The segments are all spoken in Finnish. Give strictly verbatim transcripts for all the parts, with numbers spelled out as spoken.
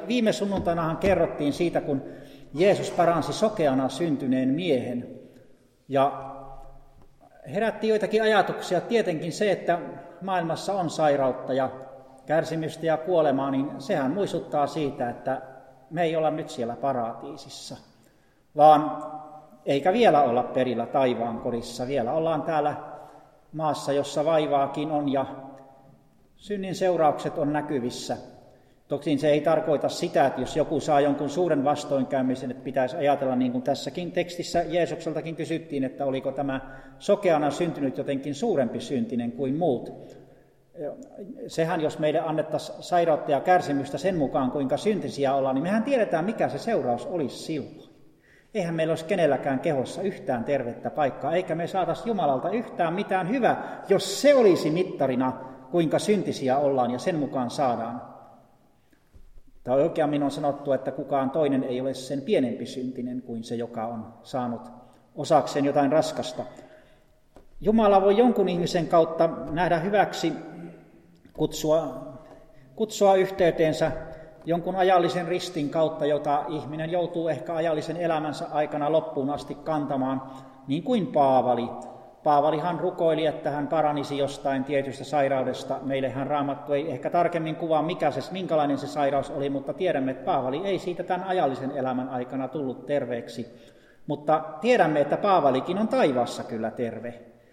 viime sunnuntainahan kerrottiin siitä, kun Jeesus paransi sokeana syntyneen miehen. Ja herätti joitakin ajatuksia. Tietenkin se, että maailmassa on sairautta ja kärsimystä ja kuolemaa, niin sehän muistuttaa siitä, että me ei olla nyt siellä paratiisissa, vaan eikä vielä olla perillä taivaan kodissa. Vielä ollaan täällä maassa, jossa vaivaakin on ja synnin seuraukset on näkyvissä. Toki se ei tarkoita sitä, että jos joku saa jonkun suuren vastoinkäymisen, että pitäisi ajatella, niin kuin tässäkin tekstissä Jeesukseltakin kysyttiin, että oliko tämä sokeana syntynyt jotenkin suurempi syntinen kuin muut. Sehän, jos meille annettaisiin sairautta ja kärsimystä sen mukaan, kuinka syntisiä ollaan, niin mehän tiedetään, mikä se seuraus olisi silloin. Eihän meillä olisi kenelläkään kehossa yhtään tervettä paikkaa, eikä me saataisi Jumalalta yhtään mitään hyvää, jos se olisi mittarina, kuinka syntisiä ollaan ja sen mukaan saadaan. Tai oikeammin on sanottu, että kukaan toinen ei ole sen pienempi syntinen kuin se, joka on saanut osakseen jotain raskasta. Jumala voi jonkun ihmisen kautta nähdä hyväksi kutsua, kutsua yhteyteensä jonkun ajallisen ristin kautta, jota ihminen joutuu ehkä ajallisen elämänsä aikana loppuun asti kantamaan, niin kuin Paavali. Paavalihan rukoili, että hän paranisi jostain tietystä sairaudesta. Meillehän Raamattu ei ehkä tarkemmin kuvaa, mikä se, minkälainen se sairaus oli, mutta tiedämme, että Paavali ei siitä tämän ajallisen elämän aikana tullut terveeksi. Mutta tiedämme, että Paavalikin on taivaassa kyllä terve.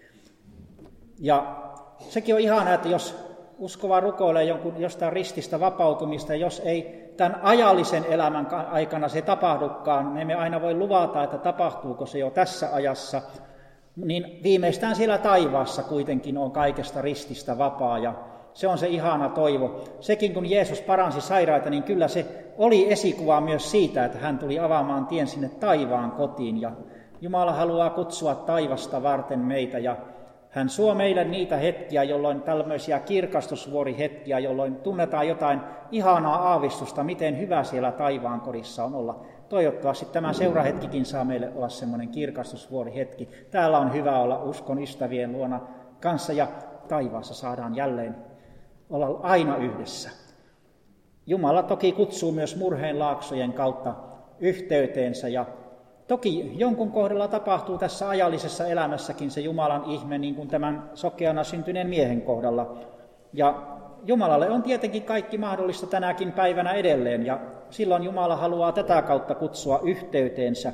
Ja sekin on ihanaa, että jos uskova rukoilee jonkun, jostain rististä vapautumista, ja jos ei tämän ajallisen elämän aikana se tapahdukaan, me emme aina voi luvata, että tapahtuuko se jo tässä ajassa, niin viimeistään siellä taivaassa kuitenkin on kaikesta rististä vapaa, ja se on se ihana toivo. Sekin, kun Jeesus paransi sairaita, niin kyllä se oli esikuva myös siitä, että hän tuli avaamaan tien sinne taivaan kotiin, ja Jumala haluaa kutsua taivasta varten meitä, ja hän suo meille niitä hetkiä, jolloin tämmöisiä kirkastusvuorihetkiä, jolloin tunnetaan jotain ihanaa aavistusta, miten hyvä siellä taivaan kodissa on olla. Toivottavasti tämä seurahetkikin saa meille olla semmoinen kirkastusvuorihetki. Täällä on hyvä olla uskon ystävien luona kanssa ja taivaassa saadaan jälleen olla aina yhdessä. Jumala toki kutsuu myös murheen laaksojen kautta yhteyteensä ja toki jonkun kohdalla tapahtuu tässä ajallisessa elämässäkin se Jumalan ihme, niin kuin tämän sokeana syntyneen miehen kohdalla. Ja Jumalalle on tietenkin kaikki mahdollista tänäkin päivänä edelleen, ja silloin Jumala haluaa tätä kautta kutsua yhteyteensä.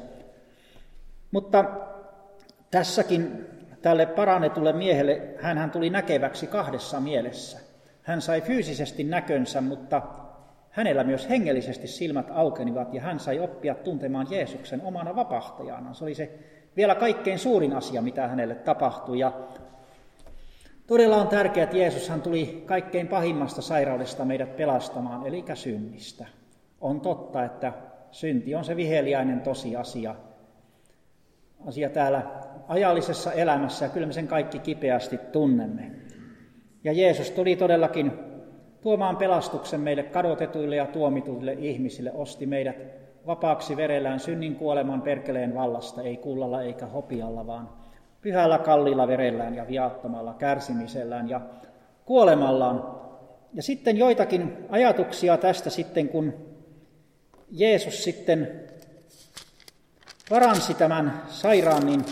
Mutta tässäkin tälle parannetulle miehelle hänhän tuli näkeväksi kahdessa mielessä. Hän sai fyysisesti näkönsä, mutta hänellä myös hengellisesti silmät aukenivat ja hän sai oppia tuntemaan Jeesuksen omana vapahtajanaan. Se oli se vielä kaikkein suurin asia, mitä hänelle tapahtui. Ja todella on tärkeää, että Jeesushan tuli kaikkein pahimmasta sairaudesta meidät pelastamaan, eli synnistä. On totta, että synti on se viheliäinen tosiasia asia täällä ajallisessa elämässä, ja kyllä me sen kaikki kipeästi tunnemme. Ja Jeesus tuli todellakin tuomaan pelastuksen meille kadotetuille ja tuomituille ihmisille, osti meidät vapaaksi verellään synnin kuoleman perkeleen vallasta, ei kullalla eikä hopialla, vaan pyhällä kalliilla verellään ja viattomalla kärsimisellään ja kuolemallaan. Ja sitten joitakin ajatuksia tästä sitten, kun Jeesus sitten paransi tämän sairaan, niin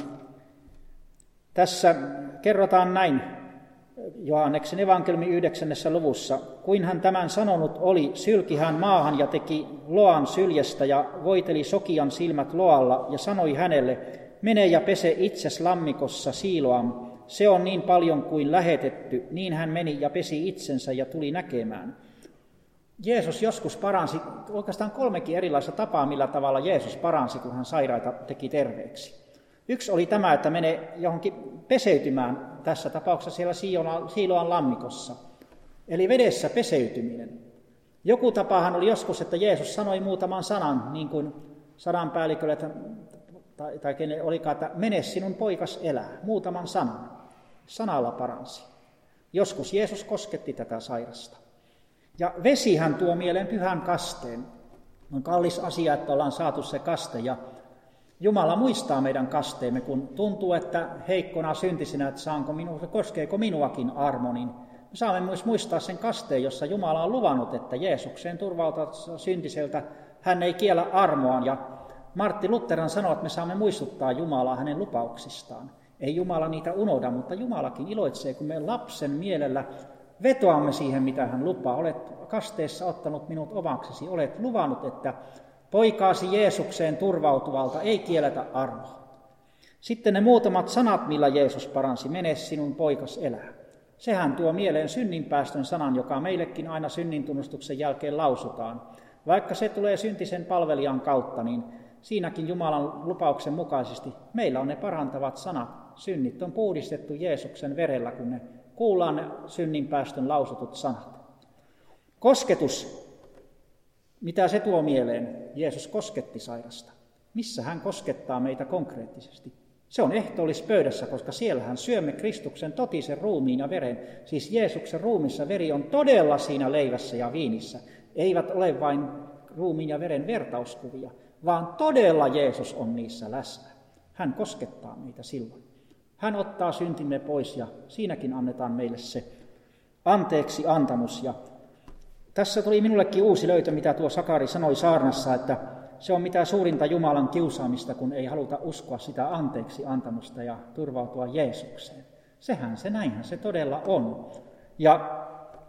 tässä kerrotaan näin Johanneksen evankeliumin yhdeksännessä luvussa. Kuin hän tämän sanonut oli, sylki hän maahan ja teki loan syljestä ja voiteli sokian silmät loalla ja sanoi hänelle, mene ja pese itses lammikossa Siiloam, se on niin paljon kuin lähetetty. Niin hän meni ja pesi itsensä ja tuli näkemään. Jeesus joskus paransi, oikeastaan kolmekin erilaista tapaa, millä tavalla Jeesus paransi, kun hän sairaita teki terveeksi. Yksi oli tämä, että mene johonkin peseytymään, tässä tapauksessa siellä Siiloan lammikossa, eli vedessä peseytyminen. Joku tapahan oli joskus, että Jeesus sanoi muutaman sanan, niin kuin sadan päällikölle, tai, tai kenen olikaan, että mene sinun poikas elää, muutaman sanan. Sanalla paransi. Joskus Jeesus kosketti tätä sairasta. Ja vesihän tuo mieleen pyhän kasteen. On kallis asia, että ollaan saatu se kaste, ja Jumala muistaa meidän kasteemme, kun tuntuu, että heikkona syntisenä, että saanko minua, koskeeko minuakin armo, niin Me saamme myös muistaa sen kasteen, jossa Jumala on luvannut, että Jeesukseen turvautua syntiseltä hän ei kiellä armoaan. Ja Martti Lutherhan sanoo, että me saamme muistuttaa Jumalaa hänen lupauksistaan. Ei Jumala niitä unohda, mutta Jumalakin iloitsee, kun me lapsen mielellä vetoamme siihen, mitä hän lupaa. Olet kasteessa ottanut minut omaksesi, olet luvannut, että poikaasi Jeesukseen turvautuvalta ei kielletä armoa. Sitten ne muutamat sanat, millä Jeesus paransi, mene sinun poikas elää. Sehän tuo mieleen synninpäästön sanan, joka meillekin aina synnintunnustuksen jälkeen lausutaan. Vaikka se tulee syntisen palvelijan kautta, niin siinäkin Jumalan lupauksen mukaisesti meillä on ne parantavat sanat. Synnit on puhdistettu Jeesuksen verellä, kun ne kuullaan ne synninpäästön lausutut sanat. Kosketus, mitä se tuo mieleen? Jeesus kosketti sairasta. Missä hän koskettaa meitä konkreettisesti? Se on ehtoollispöydässä, koska siellähän syömme Kristuksen totisen ruumiin ja veren. Siis Jeesuksen ruumissa veri on todella siinä leivässä ja viinissä. Eivät ole vain ruumiin ja veren vertauskuvia, vaan todella Jeesus on niissä läsnä. Hän koskettaa meitä silloin. Hän ottaa syntimme pois ja siinäkin annetaan meille se anteeksi antamus. Ja tässä tuli minullekin uusi löytö, mitä tuo Sakari sanoi saarnassa, että se on mitä suurinta Jumalan kiusaamista, kun ei haluta uskoa sitä anteeksi antamusta ja turvautua Jeesukseen. Sehän se, näinhän se todella on. Ja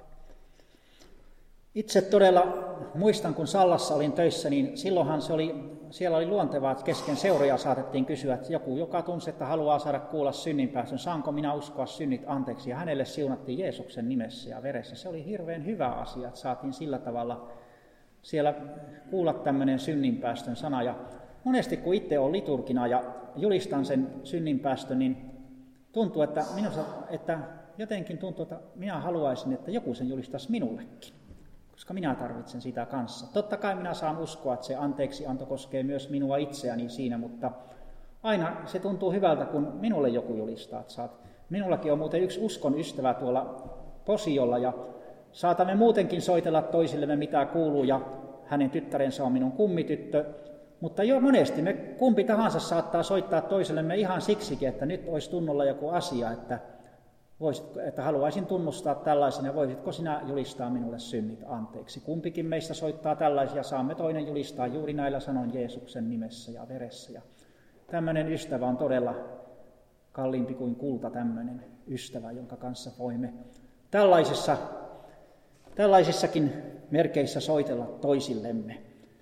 itse todella muistan, kun Sallassa olin töissä, niin silloinhan se oli, siellä oli luontevaa, että kesken seuroja saatettiin kysyä, että joku, joka tunsi, että haluaa saada kuulla synninpäästön, saanko minä uskoa synnit anteeksi, ja hänelle siunattiin Jeesuksen nimessä ja veressä. Se oli hirveän hyvä asia, että saatiin sillä tavalla siellä kuulla tämmöinen synninpäästön sana. Ja monesti kun itse olen liturgina ja julistan sen synninpäästön, niin tuntuu, että, minusta, että jotenkin tuntuu, että minä haluaisin, että joku sen julistaisi minullekin, koska minä tarvitsen sitä kanssa. Totta kai minä saan uskoa, että se anteeksianto koskee myös minua itseäni siinä, mutta aina se tuntuu hyvältä, kun minulle joku julistaa, että saat. Minullakin on muuten yksi uskon ystävä tuolla Posiolla ja saatamme muutenkin soitella toisillemme, mitä kuuluu, ja hänen tyttärensä on minun kummityttö. Mutta jo monesti me kumpi tahansa saattaa soittaa toisellemme ihan siksikin, että nyt olisi tunnolla joku asia, että, voisit, että haluaisin tunnustaa tällaisen, ja voisitko sinä julistaa minulle synnit anteeksi. Kumpikin meistä soittaa tällaisia, saamme toinen julistaa juuri näillä sanoin Jeesuksen nimessä ja veressä. Ja tämmöinen ystävä on todella kalliimpi kuin kulta, tämmöinen ystävä, jonka kanssa voimme tällaisessa Tällaisissakin merkeissä soitella toisillemme.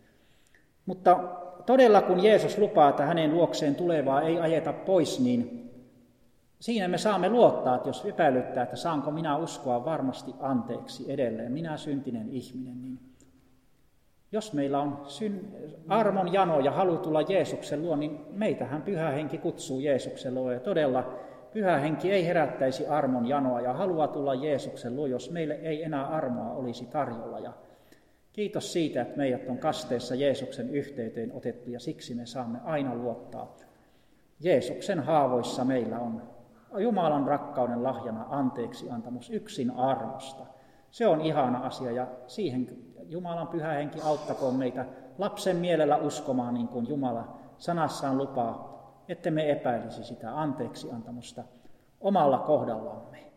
Mutta todella kun Jeesus lupaa, että hänen luokseen tulevaa ei ajeta pois, niin siinä me saamme luottaa, että jos epäilyttää, että saanko minä uskoa varmasti anteeksi edelleen, minä syntinen ihminen, niin jos meillä on syn, armon jano ja halu tulla Jeesuksen luo, niin meitähän Pyhä Henki kutsuu Jeesuksen luo ja todella Pyhä Henki ei herättäisi armon janoa ja halua tulla Jeesuksen luo, jos meille ei enää armoa olisi tarjolla. Ja kiitos siitä, että meidät on kasteessa Jeesuksen yhteyteen otettu ja siksi me saamme aina luottaa. Jeesuksen haavoissa meillä on Jumalan rakkauden lahjana anteeksi antamus yksin armosta. Se on ihana asia ja siihen Jumalan Pyhä Henki auttakoon meitä lapsen mielellä uskomaan niin kuin Jumala sanassaan lupaa, että me epäilisi sitä anteeksi antamusta omalla kohdallamme.